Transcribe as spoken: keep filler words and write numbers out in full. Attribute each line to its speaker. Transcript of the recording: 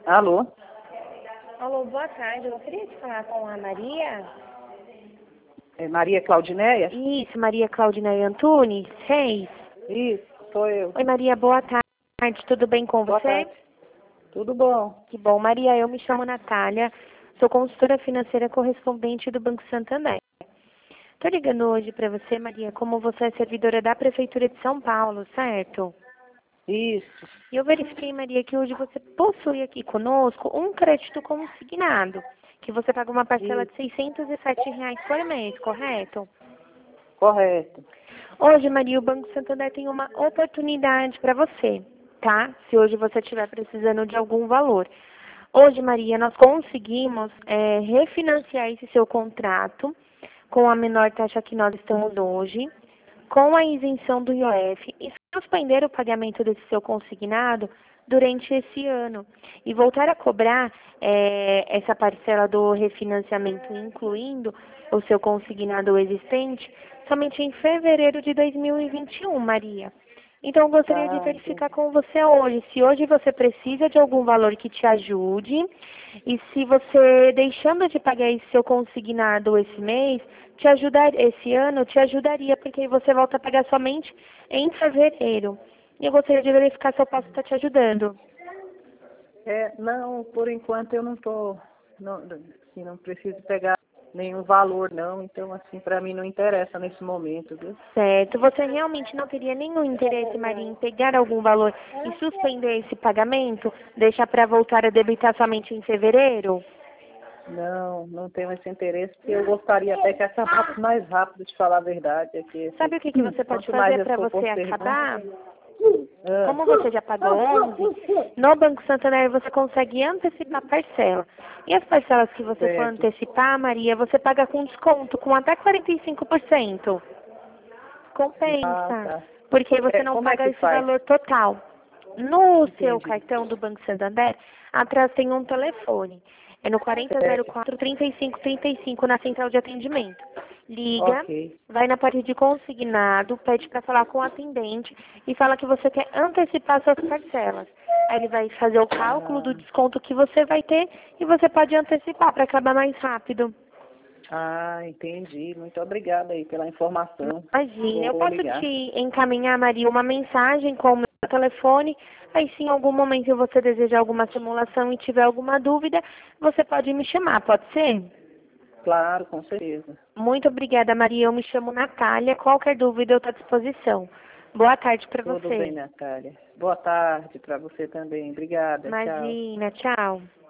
Speaker 1: Alô?
Speaker 2: Alô, boa tarde. Eu gostaria de falar com a Maria.
Speaker 1: É Maria Claudineia?
Speaker 2: Isso, Maria Claudineia Antunes, Reis.
Speaker 1: Isso, sou eu.
Speaker 2: Oi, Maria, boa tarde. Tudo bem com
Speaker 1: Boa
Speaker 2: você?
Speaker 1: tarde. Tudo bom?
Speaker 2: Que bom. Maria, eu me chamo Natália. Sou consultora financeira correspondente do Banco Santander. Estou ligando hoje para você, Maria, como você é servidora da Prefeitura de São Paulo, certo?
Speaker 1: Isso.
Speaker 2: E eu verifiquei, Maria, que hoje você possui aqui conosco um crédito consignado, que você paga uma parcela
Speaker 1: Isso.
Speaker 2: de seiscentos e sete reais por mês, correto?
Speaker 1: Correto.
Speaker 2: Hoje, Maria, o Banco Santander tem uma oportunidade para você, tá? Se hoje você estiver precisando de algum valor. Hoje, Maria, nós conseguimos é, refinanciar esse seu contrato com a menor taxa que nós estamos hoje, com a isenção do I O F e suspender o pagamento desse seu consignado durante esse ano e voltar a cobrar é, essa parcela do refinanciamento, incluindo o seu consignado existente, somente em fevereiro de dois mil e vinte e um, Maria. Então, eu gostaria de
Speaker 1: Ah,
Speaker 2: verificar
Speaker 1: entendi.
Speaker 2: com você hoje se hoje você precisa de algum valor que te ajude e se você, deixando de pagar esse seu consignado esse mês, te ajudar, esse ano, te ajudaria, porque aí você volta a pagar somente em fevereiro. E eu gostaria de verificar se eu posso estar te ajudando.
Speaker 1: É, não, por enquanto eu não tô, não, assim, não preciso pegar nenhum valor não, então assim, para mim não interessa nesse momento, viu?
Speaker 2: Certo. Você realmente não teria nenhum interesse, Maria, em pegar algum valor e suspender esse pagamento? Deixar para voltar a debitar somente em fevereiro?
Speaker 1: Não, não tenho esse interesse, porque eu gostaria até que acabasse mais rápido, de falar a verdade. É que, esse,
Speaker 2: Sabe o que, que você pode
Speaker 1: quanto mais
Speaker 2: fazer
Speaker 1: eu
Speaker 2: para
Speaker 1: for
Speaker 2: você
Speaker 1: postergando...
Speaker 2: acabar?
Speaker 1: Ah,
Speaker 2: Como você já pagou onze, no Banco Santander você consegue antecipar a parcela. E as parcelas que você for
Speaker 1: certo.
Speaker 2: antecipar, Maria, você paga com desconto, com até quarenta e cinco por cento.
Speaker 1: Ah,
Speaker 2: Compensa,
Speaker 1: tá.
Speaker 2: porque você
Speaker 1: É,
Speaker 2: não
Speaker 1: como é
Speaker 2: paga
Speaker 1: que
Speaker 2: esse
Speaker 1: faz?
Speaker 2: valor total. No seu
Speaker 1: Entendi.
Speaker 2: cartão do Banco Santander, atrás tem um telefone. É no quarenta zero
Speaker 1: Certo.
Speaker 2: quatro, trinta e cinco trinta e cinco na central de atendimento. Liga,
Speaker 1: Ok.
Speaker 2: vai na parte de consignado, pede para falar com o atendente e fala que você quer antecipar suas parcelas. Aí ele vai fazer o cálculo do
Speaker 1: Ah,
Speaker 2: desconto que você vai ter e você pode antecipar para acabar mais rápido.
Speaker 1: ah, entendi. Muito obrigada aí pela informação.
Speaker 2: Imagina, eu
Speaker 1: Vou
Speaker 2: posso
Speaker 1: ligar.
Speaker 2: te encaminhar, Maria, uma mensagem com o meu telefone. Aí, se em algum momento você desejar alguma simulação e tiver alguma dúvida, você pode me chamar, pode ser?
Speaker 1: Claro, com certeza.
Speaker 2: Muito obrigada, Maria. Eu me chamo Natália. Qualquer dúvida, eu estou à disposição. Boa tarde para
Speaker 1: Tudo bem,
Speaker 2: você.
Speaker 1: Natália. Boa tarde para você também. Obrigada. Tchau.
Speaker 2: Imagina, tchau.